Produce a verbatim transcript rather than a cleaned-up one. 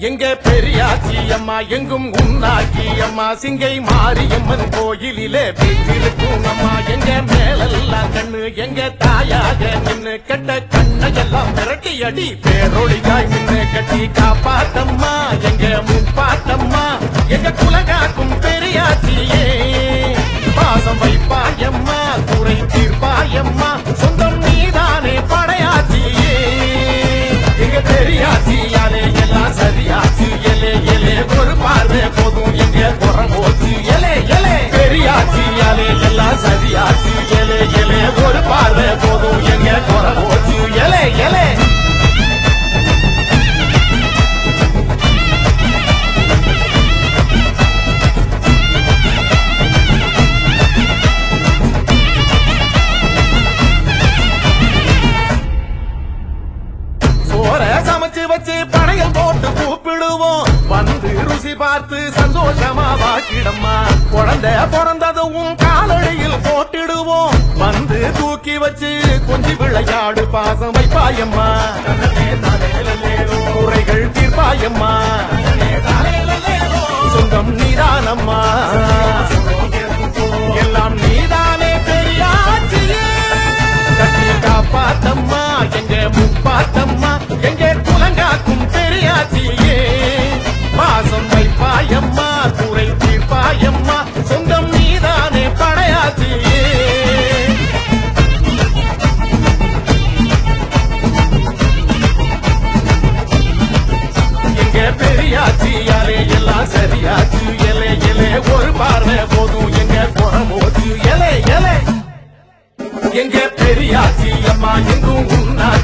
எங்க பெரியாச்சி அம்மா எங்கும் உன்னாக்கி அம்மா சிங்கை மாரியம்மன் கோயிலிலே வீட்டிருக்கும் அம்மா எங்க மேலெல்லாம் கண்ணு எங்க தாயாக நின்னு கெட்ட கண்ணையெல்லாம் மிரட்டி அடி பேரொழிகாய் நின்னு கட்டி காப்பாத்தம்மா எங்க முப்பாத்தம்மா எங்க குலகாக்கும் பெரியாச்சியே பாசம் வைப்பாயம்மா குறை தீர்ப்பாயம்மா சொந்தம் நீதானே படையாச்சியே எங்க பெரியாச்சியாலே எல்லாம் சரியாச்சு எலே எலே ஒரு பார்வை போதும் எங்க குறம் போச்சு எலே எலே பெரியாச்சியாலே எல்லாம் சரியாச்சு எலே எலே ஒரு பார்வை போதும் எங்க குறம் போச்சு எலே எலே சமைச்சு வச்சு படையல் போட்டு கூப்பிடுவோம் வந்து ருசி பார்த்து சந்தோஷமா வாக்கிடம்மா குழந்தை பிறந்ததும் காலடியில் போட்டிடுவோம் வந்து தூக்கி வச்சு கொஞ்சி விளையாடு பாசம் வைப்பாயம்மா குறைகள் தீர்ப்பாயம்மா சொந்தம் நீதானம்மா எல்லாம் நீதானே பெரியாச்சியே கட்டி காப்பாத்தம்மா எங்க முப்பாத்தம்மா எங்க குலங்காக்கும் பெரியாச்சியே பாசம் வைப்பாயம்மா குறை தீர்ப்பாயம்மா சொந்தம் நீதானே படையாச்சியே எங்க பெரியாச்சியாலே எல்லாம் சரியாச்சு எலே எலே ஒரு பார்வை போதும் எங்க குறமோச்சு எலே எலே எங்க பெரியாச்சி அம்மா எங்கும் உன்னா